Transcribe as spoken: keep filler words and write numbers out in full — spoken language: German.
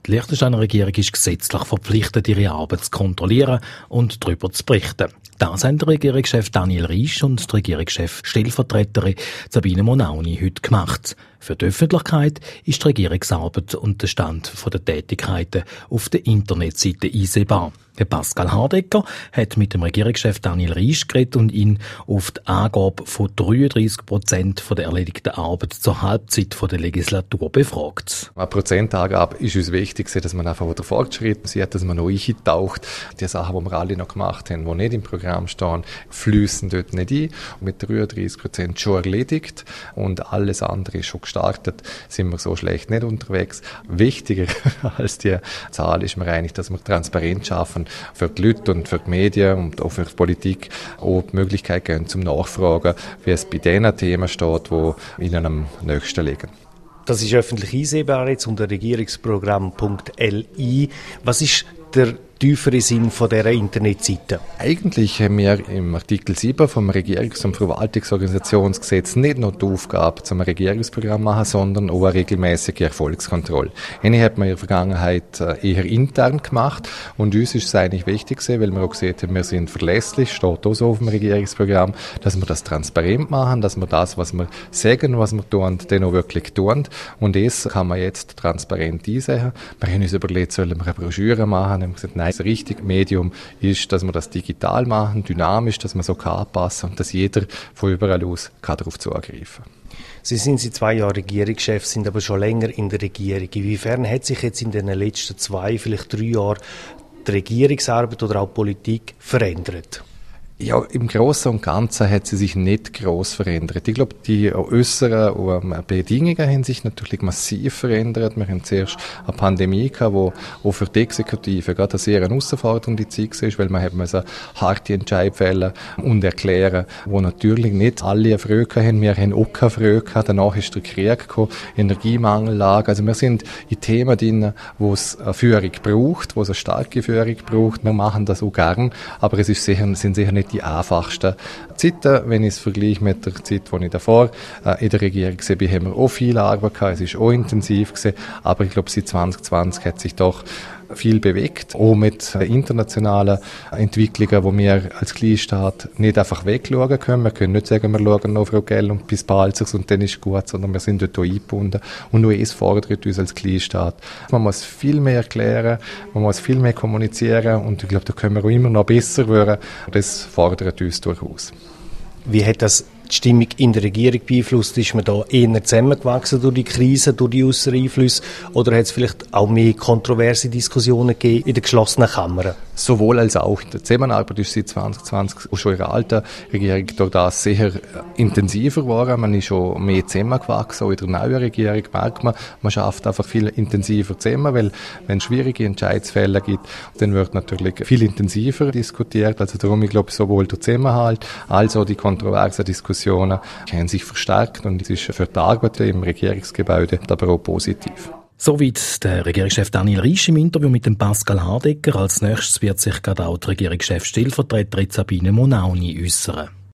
Die Liechtensteiner Regierung ist gesetzlich verpflichtet, ihre Arbeit zu kontrollieren und darüber zu berichten. Das haben der Regierungschef Daniel Riesch und die Regierungschef Stellvertreterin Sabine Monauni heute gemacht. Für die Öffentlichkeit ist die Regierungsarbeit und der Stand der Tätigkeiten auf der Internetseite einsehbar. Der Pascal Hardegger hat mit dem Regierungschef Daniel Riesch geredet und ihn auf die Angabe von dreiunddreissig Prozent der erledigten Arbeit zur Halbzeit der Legislatur befragt. Eine Prozentangabe ist uns wichtig, dass man einfach wieder Fortschritt sieht, dass man noch eintaucht. Die Sachen, die wir alle noch gemacht haben, die nicht im Programm stehen, fließen dort nicht ein. Und mit dreiunddreissig Prozent schon erledigt und alles andere ist schon gestartet, sind wir so schlecht nicht unterwegs. Wichtiger als die Zahl ist mir eigentlich, dass wir Transparenz schaffen für die Leute und für die Medien und auch für die Politik auch die Möglichkeit geben zum Nachfragen, wie es bei den Themen steht, die ihnen am nächsten liegen. Das ist öffentlich einsehbar jetzt unter regierungsprogramm punkt l i. Was ist der tiefere Sinn von dieser Internetseite? Eigentlich haben wir im Artikel sieben vom Regierungs- und Verwaltungsorganisationsgesetz nicht nur die Aufgabe zum Regierungsprogramm machen, sondern auch eine regelmäßige Erfolgskontrolle. Eine hat man in der Vergangenheit eher intern gemacht und uns ist es eigentlich wichtig gewesen, weil wir auch gesehen haben, wir sind verlässlich, steht auch so auf dem Regierungsprogramm, dass wir das transparent machen, dass wir das, was wir sagen, was wir tun, dann auch wirklich tun. Und das kann man jetzt transparent einsehen. Wir haben uns überlegt, sollen wir eine Broschüre machen? Wir haben gesagt, nein, das richtige Medium ist, dass wir das digital machen, dynamisch, dass man so kann anpassen und dass jeder von überall aus kann darauf zugreifen kann. Sie sind seit zwei Jahren Regierungschef, sind aber schon länger in der Regierung. Inwiefern hat sich jetzt in den letzten zwei, vielleicht drei Jahren die Regierungsarbeit oder auch die Politik verändert? Ja, im Großen und Ganzen hat sie sich nicht gross verändert. Ich glaube, die äußeren Bedingungen haben sich natürlich massiv verändert. Wir haben zuerst eine Pandemie gehabt, die auch für die Exekutive gerade eine sehr herausfordernde Zeit war, weil man hat müssen harte Entscheidungen fällen und erklären, wo natürlich nicht alle Freude haben. Wir haben auch keine Freude gehabt. Danach ist der Krieg gekommen, Energiemangellage. Also wir sind in Themen drin, wo es eine Führung braucht, wo es eine starke Führung braucht. Wir machen das auch gern, aber es ist sicher, sind sicher nicht die einfachsten Zeiten, wenn ich es vergleiche mit der Zeit, die ich davor äh, in der Regierung war, haben wir auch viel Arbeit gehabt, es war auch intensiv gewesen, aber ich glaube, seit zwanzig zwanzig hat sich doch viel bewegt, auch mit internationalen Entwicklungen, wo wir als Kleinstaat nicht einfach wegschauen können. Wir können nicht sagen, wir schauen noch Frau Gell und bis Balzers und dann ist gut, sondern wir sind dort auch eingebunden. Und nur es fordert uns als Kleinstaat. Man muss viel mehr erklären, man muss viel mehr kommunizieren und ich glaube, da können wir auch immer noch besser werden. Das fordert uns durchaus. Wie hat das die Stimmung in der Regierung beeinflusst? Ist man da eher zusammengewachsen durch die Krise, durch die äußeren Einflüsse? Oder hat es vielleicht auch mehr kontroverse Diskussionen gegeben in der geschlossenen Kammer? Sowohl als auch. Die Zusammenarbeit ist seit zwanzig zwanzig schon in der alten Regierung durch das sehr intensiver geworden. Man ist schon mehr zusammengewachsen. Auch in der neuen Regierung merkt man, man schafft einfach viel intensiver zusammen, weil wenn es schwierige Entscheidungsfälle gibt, dann wird natürlich viel intensiver diskutiert. Also darum, ich glaube, sowohl der Zusammenhalt als auch die kontroversen Diskussionen haben sich verstärkt und es ist für die Arbeit im Regierungsgebäude aber auch positiv. Soweit der Regierungschef Daniel Riesch im Interview mit dem Pascal Hardegger. Als nächstes wird sich gerade auch die Regierungschef Stellvertreterin Sabine Monauni äußern.